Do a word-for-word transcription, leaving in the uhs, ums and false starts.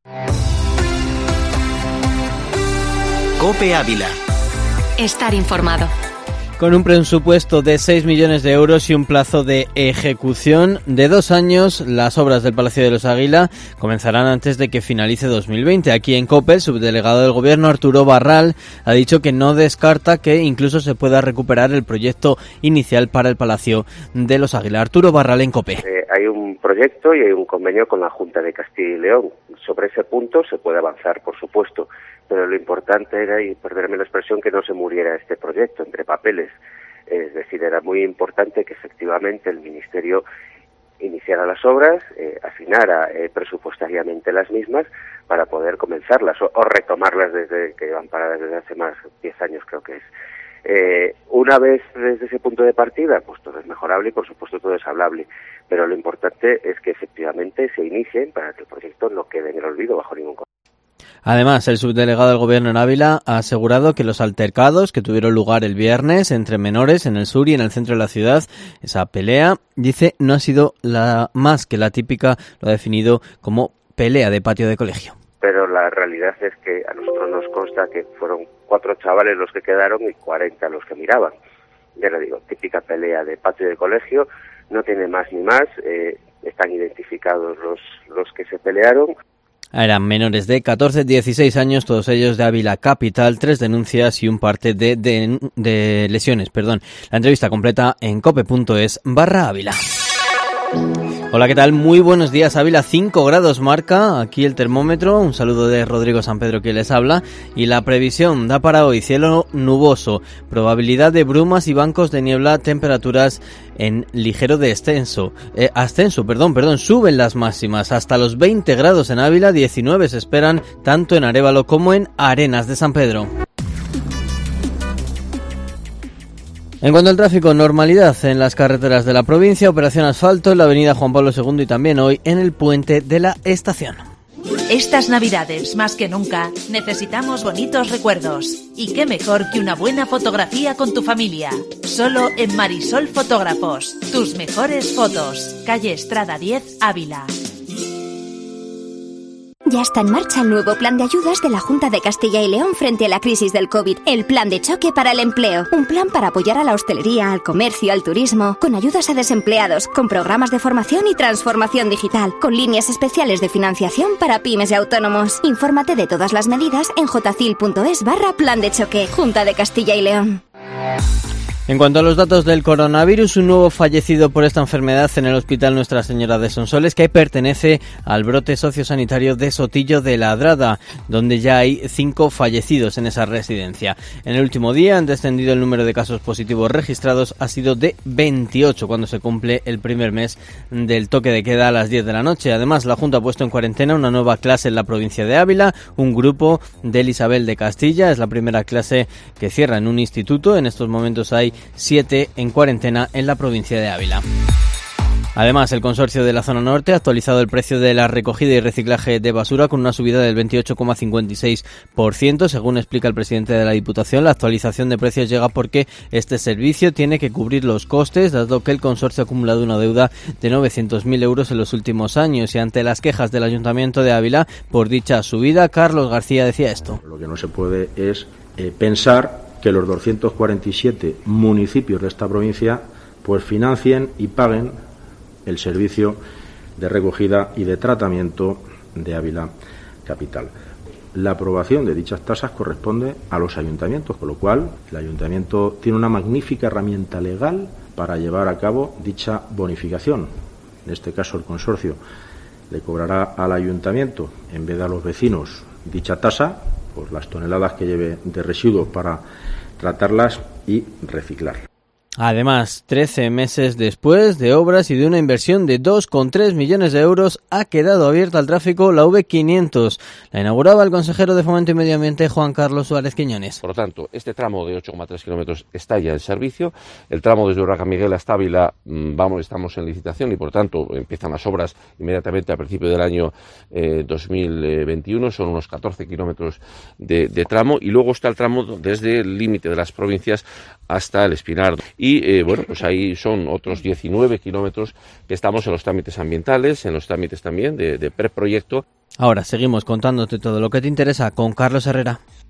COPE Ávila. Estar informado. Con un presupuesto de seis millones de euros y un plazo de ejecución de dos años, las obras del Palacio de los Águila comenzarán antes de que finalice dos mil veinte. Aquí en COPE, el subdelegado del Gobierno, Arturo Barral, ha dicho que no descarta que incluso se pueda recuperar el proyecto inicial para el Palacio de los Águila. Arturo Barral en COPE. Eh, hay un proyecto y hay un convenio con la Junta de Castilla y León. Sobre ese punto se puede avanzar, por supuesto, pero lo importante era, y perderme la expresión, que no se muriera este proyecto entre papeles. Es decir, era muy importante que efectivamente el Ministerio iniciara las obras, eh, afinara eh, presupuestariamente las mismas para poder comenzarlas o, o retomarlas desde que van paradas desde hace más de diez años, creo que es. Eh, una vez desde ese punto de partida, pues todo es mejorable y por supuesto todo es hablable, pero lo importante es que efectivamente se inicien para que el proyecto no quede en el olvido bajo ningún concepto. Además, el subdelegado del Gobierno en Ávila ha asegurado que los altercados que tuvieron lugar el viernes entre menores en el sur y en el centro de la ciudad, esa pelea, dice, no ha sido la más que la típica, lo ha definido como pelea de patio de colegio. Pero la realidad es que a nosotros nos consta que fueron cuatro chavales los que quedaron y cuarenta los que miraban. Ya le digo, típica pelea de patio de colegio, no tiene más ni más, eh, están identificados los, los que se pelearon. Eran menores de catorce a dieciséis años, todos ellos de Ávila capital, tres denuncias y un parte de, de, de lesiones. Perdón. La entrevista completa en cope.es barra Ávila. Hola, ¿qué tal? Muy buenos días, Ávila. cinco grados marca aquí el termómetro. Un saludo de Rodrigo San Pedro que les habla. Y la previsión da para hoy cielo nuboso, probabilidad de brumas y bancos de niebla, temperaturas en ligero descenso. Eh, ascenso, perdón, perdón, suben las máximas hasta los veinte grados en Ávila, diecinueve se esperan tanto en Arévalo como en Arenas de San Pedro. En cuanto al tráfico, normalidad en las carreteras de la provincia, operación asfalto en la avenida Juan Pablo segundo y también hoy en el puente de la estación. Estas Navidades, más que nunca, necesitamos bonitos recuerdos. Y qué mejor que una buena fotografía con tu familia. Solo en Marisol Fotógrafos. Tus mejores fotos. Calle Estrada diez, Ávila. Ya está en marcha el nuevo plan de ayudas de la Junta de Castilla y León frente a la crisis del COVID. El Plan de Choque para el Empleo. Un plan para apoyar a la hostelería, al comercio, al turismo, con ayudas a desempleados, con programas de formación y transformación digital, con líneas especiales de financiación para pymes y autónomos. Infórmate de todas las medidas en jocil.es barra Plan de Choque. Junta de Castilla y León. En cuanto a los datos del coronavirus, un nuevo fallecido por esta enfermedad en el Hospital Nuestra Señora de Sonsoles, que pertenece al brote sociosanitario de Sotillo de Ladrada, donde ya hay cinco fallecidos en esa residencia. En el último día han descendido el número de casos positivos registrados, ha sido de veintiocho cuando se cumple el primer mes del toque de queda a las diez de la noche. Además, la Junta ha puesto en cuarentena una nueva clase en la provincia de Ávila, un grupo del Isabel de Castilla, es la primera clase que cierra en un instituto. En estos momentos hay siete en cuarentena en la provincia de Ávila. Además, el consorcio de la zona norte ha actualizado el precio de la recogida y reciclaje de basura con una subida del veintiocho coma cincuenta y seis por ciento. Según explica el presidente de la Diputación, la actualización de precios llega porque este servicio tiene que cubrir los costes, dado que el consorcio ha acumulado una deuda de novecientos mil euros en los últimos años. Y ante las quejas del Ayuntamiento de Ávila por dicha subida, Carlos García decía esto. Lo que no se puede es eh, pensar que los doscientos cuarenta y siete municipios de esta provincia pues financien y paguen el servicio de recogida y de tratamiento de Ávila capital. La aprobación de dichas tasas corresponde a los ayuntamientos, con lo cual el ayuntamiento tiene una magnífica herramienta legal para llevar a cabo dicha bonificación. En este caso, el consorcio le cobrará al ayuntamiento, en vez de a los vecinos, dicha tasa por las toneladas que lleve de residuos para tratarlas y reciclar. Además, trece meses después de obras y de una inversión de dos coma tres millones de euros, ha quedado abierta al tráfico la V quinientos. La inauguraba el consejero de Fomento y Medio Ambiente, Juan Carlos Suárez Quiñones. Por lo tanto, este tramo de ocho coma tres kilómetros está ya en servicio. El tramo desde Urraca Miguel hasta Ávila, vamos, estamos en licitación y, por tanto, empiezan las obras inmediatamente a principio del año eh, dos mil veintiuno. Son unos catorce kilómetros de, de tramo. Y luego está el tramo desde el límite de las provincias hasta el Espinar. Y y eh, bueno, pues ahí son otros diecinueve kilómetros que estamos en los trámites ambientales, en los trámites también de, de preproyecto. Ahora seguimos contándote todo lo que te interesa con Carlos Herrera.